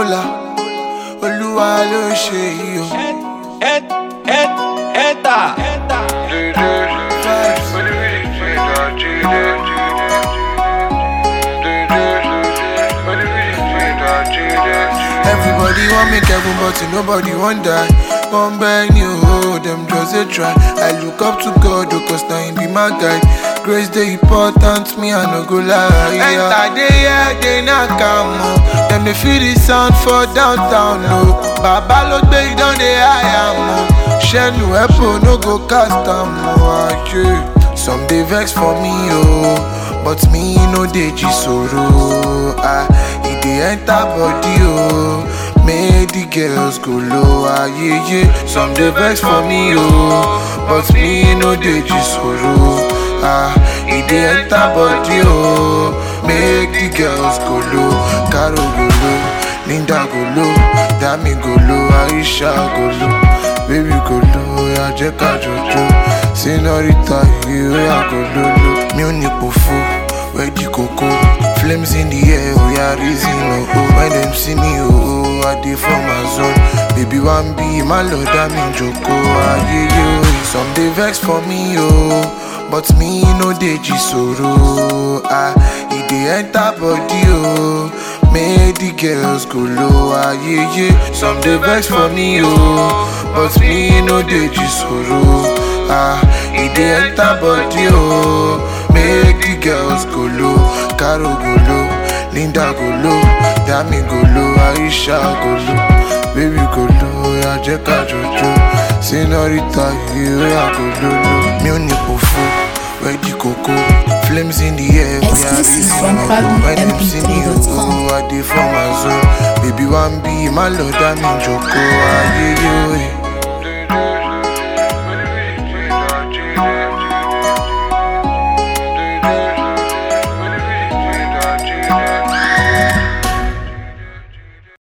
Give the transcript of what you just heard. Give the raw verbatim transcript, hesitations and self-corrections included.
Ola, Olúwa ló ṣe yìí o. Eta, Everybody want make heaven, but nobody want die. One beg you, oh, them just a try. I look up to God, oh, cause now he be my guide. Grace the important, me I no go lie. Enter the air, they not come on. Them they feel the sound for downtown, no. Baba look big down the high, am Shenu Epo no go cast am, oh, some dey vex for me, oh, but me no dey jisoro. Ah, it dey enter body, oh. Make the girls go low, ah, yeah, yeah. Some dey vex for me, oh, but me no dey jisoro. Ah, it dey enter body, oh. Make the girls go low, Caro go low, Linda go low, Dami go low, Aisha go low, baby go low, ya Jeka Jojo. Senorita, you are go low. Munich Pofo, where the cocoa. Flames in the air, we are raising oh, oh. When them see me, oh, oh, I dey for my zone. Baby, one be my lord, I'm in Joko. Ah, yeah, yeah. Some dey vex for me, oh, but me no dey jisoro. Ah, it dey enter body, oh. Make the girls go low, ah, yeah, yeah. Some dey vex for me, oh, but me no dey jisoro. Ah, it dey enter body, oh. Make the girls go low, Caro go low, Linda go low, Dami go low, Aisha go low, baby go low, ya Jeka Jojo. Senorita, you are go low. Munich Pofo, where the cocoa. Flames in the air, we are Exclusive from Fabi M P three dot com. oh, I dey for my zone. Baby, one be my lord, I'm in Joko. Ah, yeah, yeah.